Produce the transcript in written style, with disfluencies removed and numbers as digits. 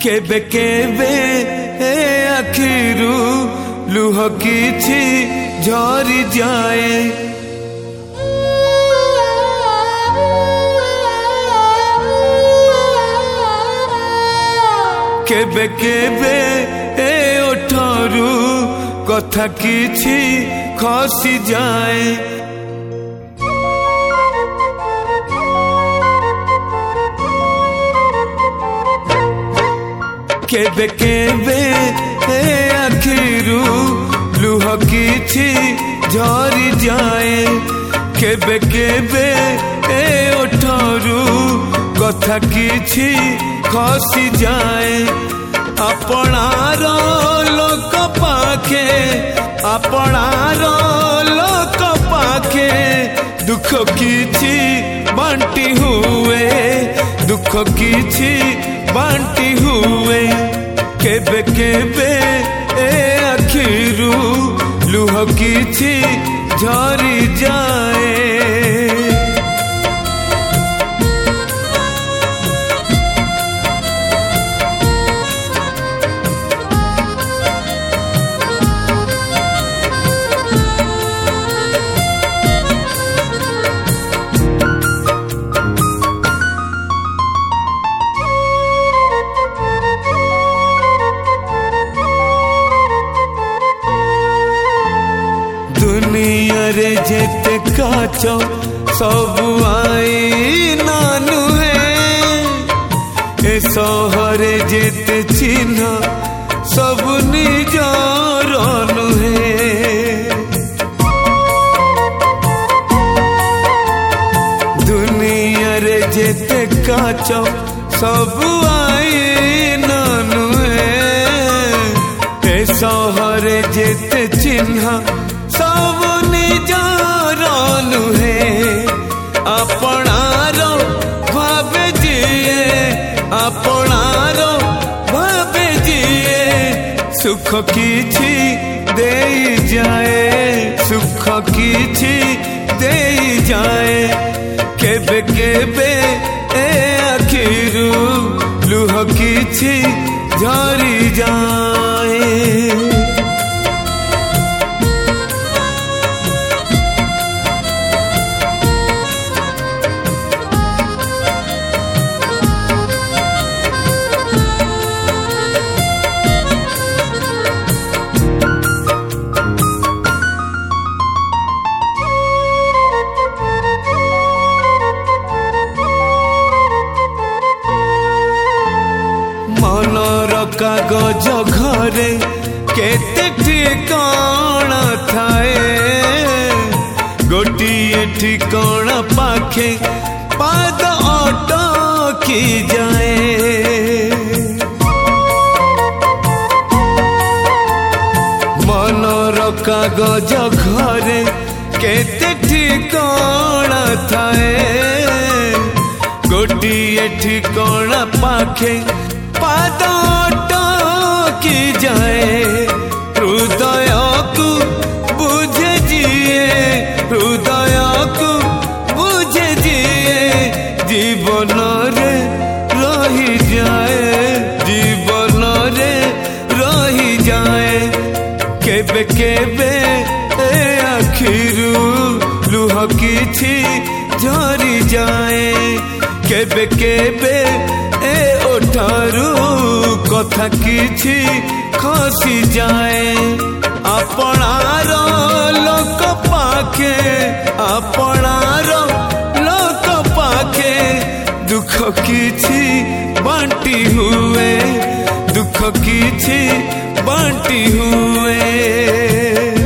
केबे केबे ए आखिरू लुह किछि झरी जाए केबे केबे ए ओठरू कथा किछि खसी जाए केबे केबे ए आखिरू लुह किछि झरी जाए केबे केबे ए ओठरू कथा किछि खसी जाए अपनार लोक पाखे अपनार लोक पाखे दुख किछि बांटी हुए दुख किछि बांटी हुए केबे केबे ए आखिरू लुह किछि झरी जाए दुनिया रे जेते काच सब आई नानु है ए सहरे जेते चिन्ह सब निजर नुहे दुनिया रे जेते काच सब आई नानु है ए सहरे जेते चिन्ह सब निजर नुहे अपनार भावे जिए अपनार भावे जिए सुख किछि देई जाए सुख किछि देई जाए केबे केबे ए आखिरू लुह किछि झरी जाए मनर कागज घरे केते ठिकाना थाए गोटिए ठिकाना पाखे पाद अटकी जाए मनर कागज घरे केते ठिकाना थाए गोटिए ठिकाना पाखे पाद अटकी जाए हृदय को बुझे जिए हृदय को बुझे जिए जीवन रे रही जाए जीवन रे रही जाए केबे केबे ए आखिरू लुह किछि झरी जाए केबे केबे ए ओठरू कथा किछि खसी जाए अपनार लोक पाखे अपनार लोक पाखे दुख किछि बांटी हुए दुख किछि बांटी हुए।